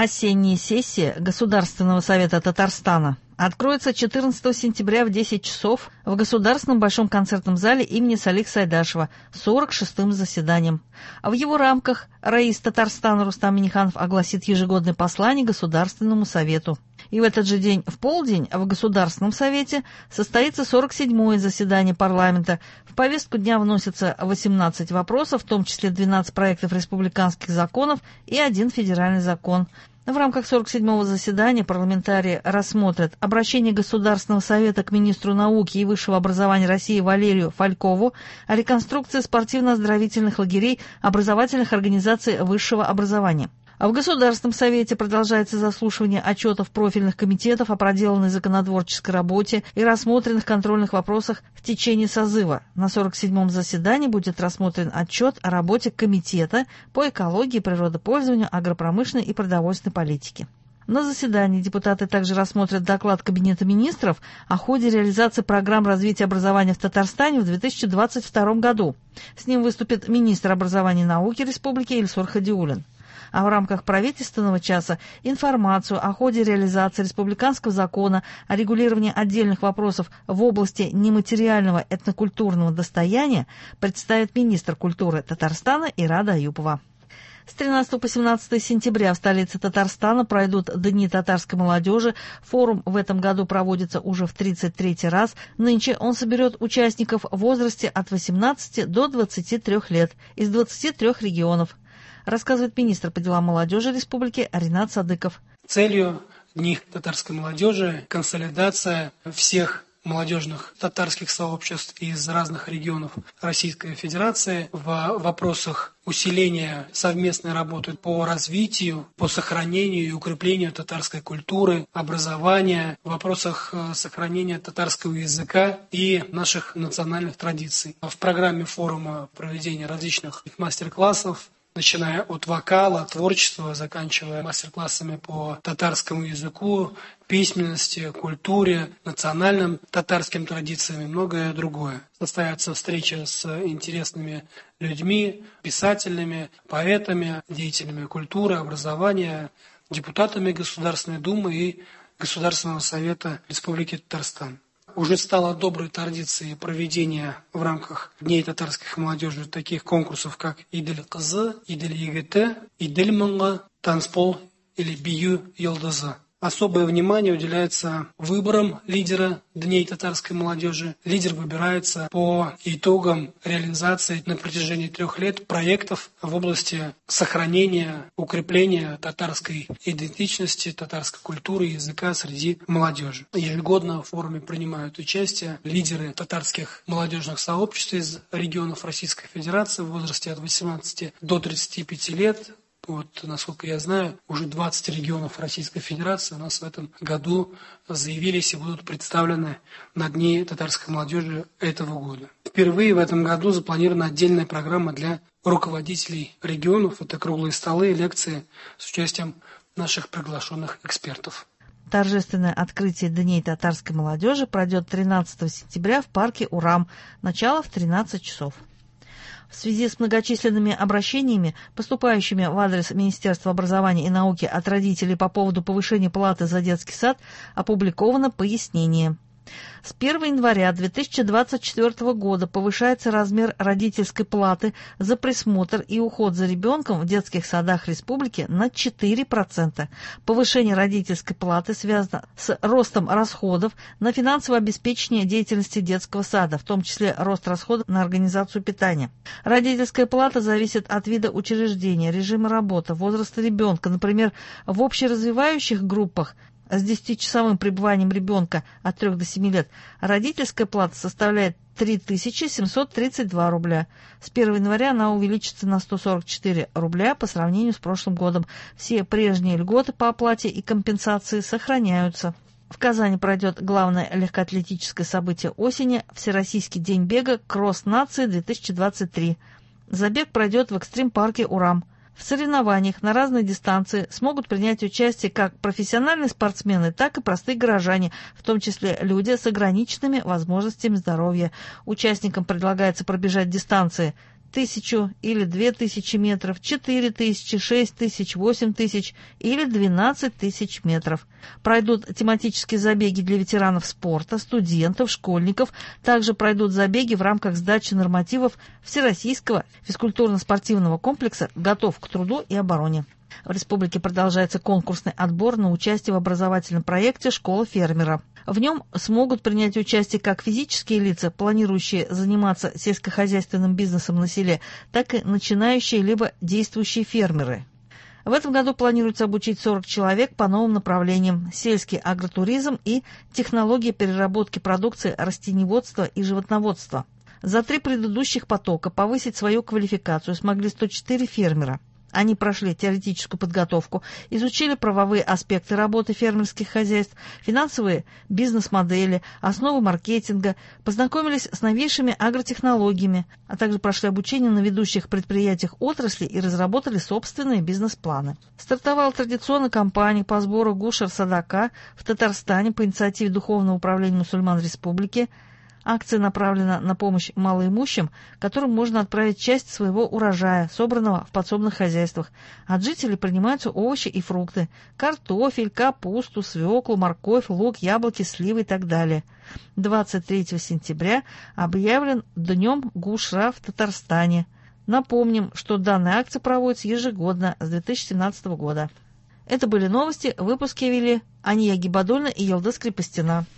Осенняя сессия Государственного совета Татарстана откроется 14 сентября в 10 часов в Государственном большом концертном зале имени Салих Сайдашева 46-м заседанием. А в его рамках раис Татарстана Рустам Минниханов огласит ежегодное послание Государственному совету. И в этот же день в полдень в Государственном совете состоится 47-е заседание парламента. В повестку дня вносятся 18 вопросов, в том числе 12 проектов республиканских законов и 1 федеральный закон. В рамках 47-го заседания парламентарии рассмотрят обращение Государственного совета к министру науки и высшего образования России Валерию Фалькову о реконструкции спортивно-оздоровительных лагерей образовательных организаций высшего образования. А в Государственном совете продолжается заслушивание отчетов профильных комитетов о проделанной законотворческой работе и рассмотренных контрольных вопросах в течение созыва. На 47-м заседании будет рассмотрен отчет о работе комитета по экологии, природопользованию, агропромышленной и продовольственной политике. На заседании депутаты также рассмотрят доклад Кабинета министров о ходе реализации программ развития образования в Татарстане в 2022 году. С ним выступит министр образования и науки Республики Ильсур Хадиуллин. А в рамках правительственного часа информацию о ходе реализации республиканского закона о регулировании отдельных вопросов в области нематериального этнокультурного достояния представит министр культуры Татарстана Ирада Аюпова. С 13 по 17 сентября в столице Татарстана пройдут Дни татарской молодежи. Форум в этом году проводится уже в 33-й раз. Нынче он соберет участников в возрасте от 18 до 23 лет из 23 регионов, рассказывает министр по делам молодежи республики Ринат Садыков. Целью Дней татарской молодежи консолидация всех молодежных татарских сообществ из разных регионов Российской Федерации в вопросах усиления совместной работы по развитию, по сохранению и укреплению татарской культуры, образования, в вопросах сохранения татарского языка и наших национальных традиций. В программе форума проведения различных мастер-классов, начиная от вокала, творчества, заканчивая мастер-классами по татарскому языку, письменности, культуре, национальным татарским традициям и многое другое. Состоятся встречи с интересными людьми, писателями, поэтами, деятелями культуры, образования, депутатами Государственной Думы и Государственного Совета Республики Татарстан. Уже стало доброй традицией проведения в рамках Дней татарских молодежи таких конкурсов, как Идель-Кызы, Идель-ЕГТ, Идель-Мыңгы, Танцпол или Бию Йылдызы. Особое внимание уделяется выборам лидера Дней татарской молодежи. Лидер выбирается по итогам реализации на протяжении 3 лет проектов в области сохранения, укрепления татарской идентичности, татарской культуры и языка среди молодежи. Ежегодно в форуме принимают участие лидеры татарских молодежных сообществ из регионов Российской Федерации в возрасте от 18 до 35 лет. Насколько я знаю, уже 20 регионов Российской Федерации у нас в этом году заявились и будут представлены на Дни татарской молодежи этого года. Впервые в этом году запланирована отдельная программа для руководителей регионов. Это круглые столы и лекции с участием наших приглашенных экспертов. Торжественное открытие Дней татарской молодежи пройдет 13 сентября в парке Урам. Начало в 13 часов. В связи с многочисленными обращениями, поступающими в адрес Министерства образования и науки от родителей по поводу повышения платы за детский сад, опубликовано пояснение. С 1 января 2024 года повышается размер родительской платы за присмотр и уход за ребенком в детских садах республики на 4%. Повышение родительской платы связано с ростом расходов на финансовое обеспечение деятельности детского сада, в том числе рост расходов на организацию питания. Родительская плата зависит от вида учреждения, режима работы, возраста ребенка. Например, в общеразвивающих группах с 10-часовым пребыванием ребенка от 3 до 7 лет родительская плата составляет 3732 рубля. С 1 января она увеличится на 144 рубля по сравнению с прошлым годом. Все прежние льготы по оплате и компенсации сохраняются. В Казани пройдет главное легкоатлетическое событие осени – Всероссийский день бега «Кросс нации-2023». Забег пройдет в экстрим-парке «Урам». В соревнованиях на разные дистанции смогут принять участие как профессиональные спортсмены, так и простые горожане, в том числе люди с ограниченными возможностями здоровья. Участникам предлагается пробежать дистанции 1000 или 2000 метров, 4000, 6000, 8000 или 12 тысяч метров. Пройдут тематические забеги для ветеранов спорта, студентов, школьников. Также пройдут забеги в рамках сдачи нормативов Всероссийского физкультурно-спортивного комплекса «Готов к труду и обороне». В республике продолжается конкурсный отбор на участие в образовательном проекте «Школа фермера». В нем смогут принять участие как физические лица, планирующие заниматься сельскохозяйственным бизнесом на селе, так и начинающие либо действующие фермеры. В этом году планируется обучить 40 человек по новым направлениям – сельский агротуризм и технологии переработки продукции растениеводства и животноводства. За 3 предыдущих потока повысить свою квалификацию смогли 104 фермера. Они прошли теоретическую подготовку, изучили правовые аспекты работы фермерских хозяйств, финансовые бизнес-модели, основы маркетинга, познакомились с новейшими агротехнологиями, а также прошли обучение на ведущих предприятиях отрасли и разработали собственные бизнес-планы. Стартовала традиционная кампания по сбору гушер-садака в Татарстане по инициативе Духовного управления мусульман республики. Акция направлена на помощь малоимущим, которым можно отправить часть своего урожая, собранного в подсобных хозяйствах. От жителей принимаются овощи и фрукты – картофель, капусту, свеклу, морковь, лук, яблоки, сливы и так далее. 23 сентября объявлен Днем Гушра в Татарстане. Напомним, что данная акция проводится ежегодно с 2017 года. Это были новости, выпуски вели Ания Гибадульна и Елдыс Крепостина.